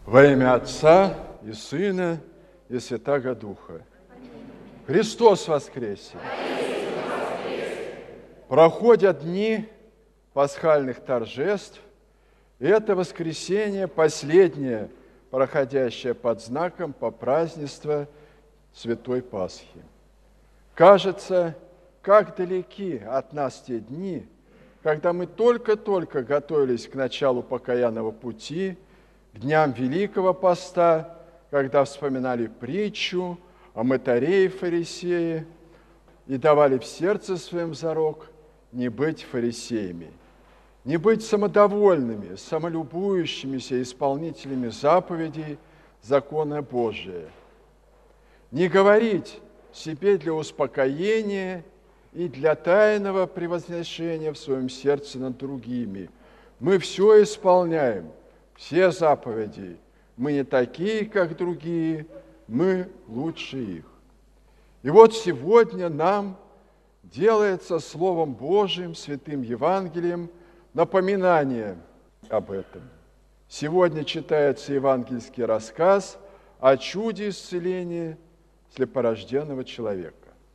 Во имя Отца и Сына и Святаго Духа. Христос воскресе! Проходят дни пасхальных торжеств, и это воскресенье последнее, проходящее под знаком попразднества Святой Пасхи. Кажется, как далеки от нас те дни, когда мы только-только готовились к началу покаянного пути, к дням Великого Поста, когда вспоминали притчу о мытаре и фарисее и давали в сердце своем зарок не быть фарисеями, не быть самодовольными, самолюбующимися исполнителями заповедей закона Божия, не говорить себе для успокоения и для тайного превозношения в своем сердце над другими. Мы все исполняем, все заповеди. Мы не такие, как другие, мы лучше их. И вот сегодня нам делается Словом Божиим, Святым Евангелием, напоминание об этом. Сегодня читается евангельский рассказ о чуде исцеления слепорожденного человека.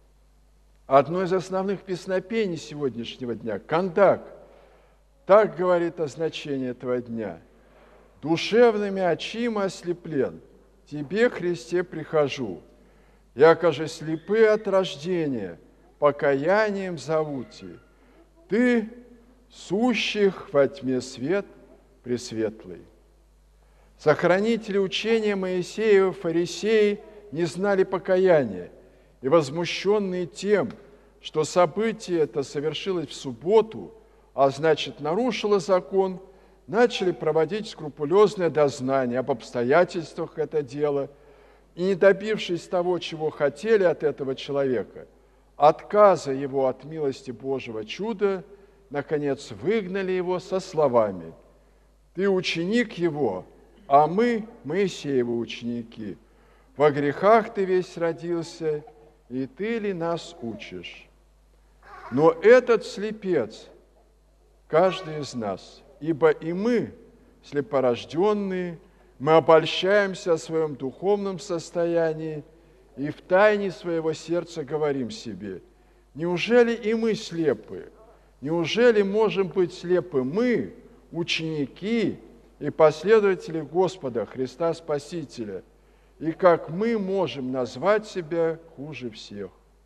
Одно из основных песнопений сегодняшнего дня – «Кандак». Так говорит о значении этого дня. «Душевными очима ослеплен, Тебе, Христе, прихожу. Яко же слепы от рождения, покаянием зовути. Ты, сущих во тьме свет пресветлый». Сохранители учения Моисеева, фарисеи, не знали покаяния, и возмущенные тем, что событие это совершилось в субботу, а значит, нарушило закон, начали проводить скрупулезное дознание об обстоятельствах этого дела и, не добившись того, чего хотели от этого человека, отказа его от милости Божьего чуда, наконец выгнали его со словами: «Ты ученик его, а мы, Моисеевы ученики. Во грехах ты весь родился, и ты ли нас учишь?» Но этот слепец – каждый из нас, ибо и мы, слепорожденные, мы обольщаемся о своем духовном состоянии и в тайне своего сердца говорим себе: неужели и мы слепы? Неужели можем быть слепы мы, ученики и последователи Господа Христа Спасителя? И как мы можем назвать себя хуже всех?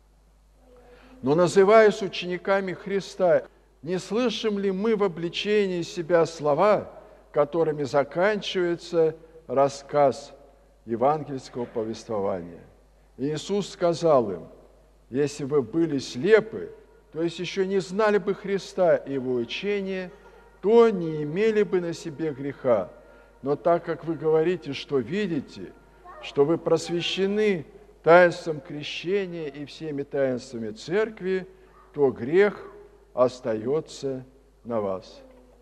Но, называясь учениками Христа, не слышим ли мы в обличении себя слова, которыми заканчивается рассказ евангельского повествования? И Иисус сказал им: если вы были слепы, то есть еще не знали бы Христа и Его учения, то не имели бы на себе греха. Но так как вы говорите, что видите, что вы просвещены таинством крещения и всеми таинствами церкви, то грех остается на вас.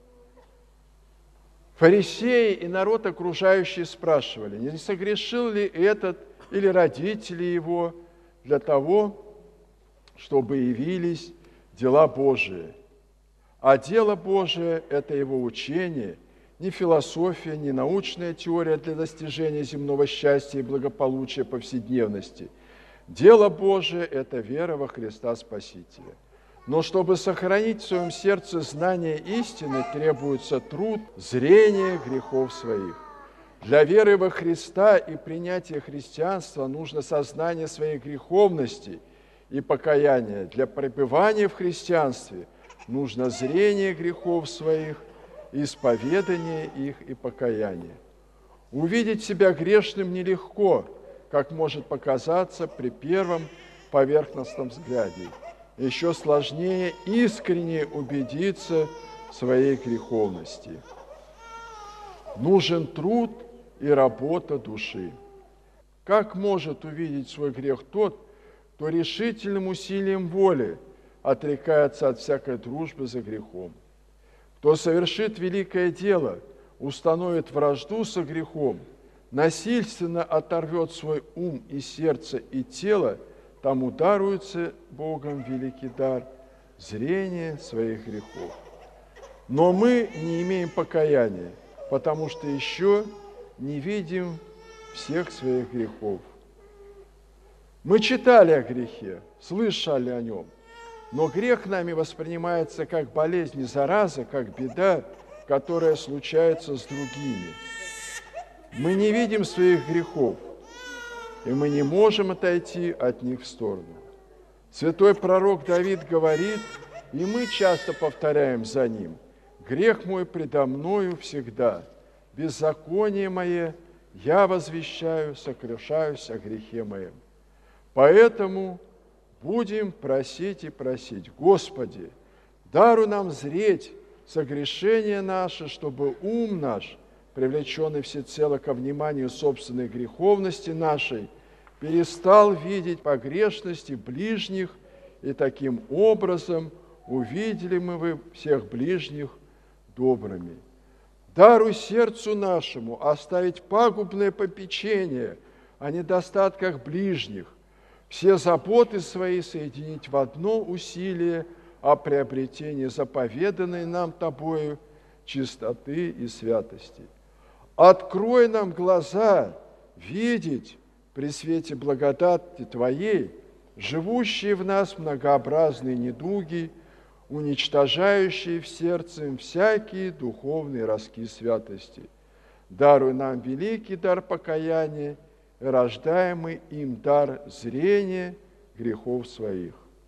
Фарисеи и народ окружающий спрашивали, не согрешил ли этот или родители его для того, чтобы явились дела Божии. А дело Божие – это его учение, ни философия, ни научная теория для достижения земного счастья и благополучия повседневности. Дело Божие – это вера во Христа Спасителя. Но чтобы сохранить в своем сердце знание истины, требуется труд, зрение грехов своих. Для веры во Христа и принятия христианства нужно сознание своей греховности и покаяние. Для пребывания в христианстве нужно зрение грехов своих, исповедание их и покаяние. Увидеть себя грешным нелегко, как может показаться при первом поверхностном взгляде. Еще сложнее искренне убедиться в своей греховности. Нужен труд и работа души. Как может увидеть свой грех тот, кто решительным усилием воли отрекается от всякой дружбы за грехом? Кто совершит великое дело, установит вражду со грехом, насильственно оторвет свой ум и сердце и тело, тому даруется Богом великий дар – зрение своих грехов. Но мы не имеем покаяния, потому что еще не видим всех своих грехов. Мы читали о грехе, слышали о нем, но грех нами воспринимается как болезнь и зараза, как беда, которая случается с другими. Мы не видим своих грехов, и мы не можем отойти от них в сторону. Святой пророк Давид говорит, и мы часто повторяем за ним: «Грех мой предо мною всегда, беззаконие мое я возвещаю, сокрушаюсь о грехе моем». Поэтому будем просить и просить: Господи, даруй нам зреть согрешения наши, чтобы ум наш, привлеченный всецело ко вниманию собственной греховности нашей, перестал видеть погрешности ближних, и таким образом увидели мы всех ближних добрыми. Даруй сердцу нашему оставить пагубное попечение о недостатках ближних, все заботы свои соединить в одно усилие о приобретении заповеданной нам Тобою чистоты и святости. Открой нам глаза видеть при свете благодати Твоей живущие в нас многообразные недуги, уничтожающие в сердце всякие духовные ростки святости. Даруй нам великий дар покаяния и рождаемый им дар зрения грехов своих.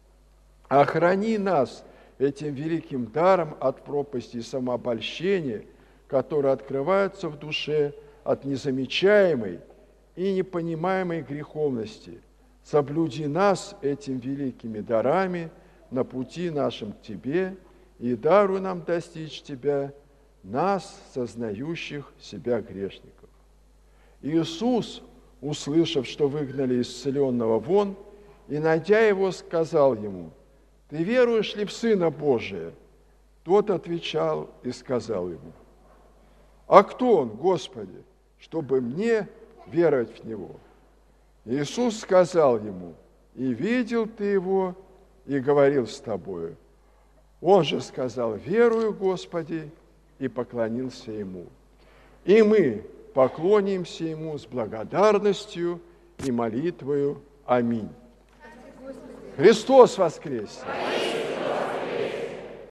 Охрани нас этим великим даром от пропасти самообольщения, которые открываются в душе от незамечаемой и непонимаемой греховности. Соблюди нас этим великими дарами на пути нашим к Тебе и даруй нам достичь Тебя, нас, сознающих себя грешников. Иисус, услышав, что выгнали исцеленного вон, и, найдя его, сказал ему: «Ты веруешь ли в Сына Божия?» Тот отвечал и сказал ему: «А кто Он, Господи, чтобы мне веровать в Него?» Иисус сказал ему: «И видел ты Его, и говорил с тобою». Он же сказал: «Верую, Господи», и поклонился Ему. И мы поклонимся Ему с благодарностью и молитвою. Аминь. Христос воскресе!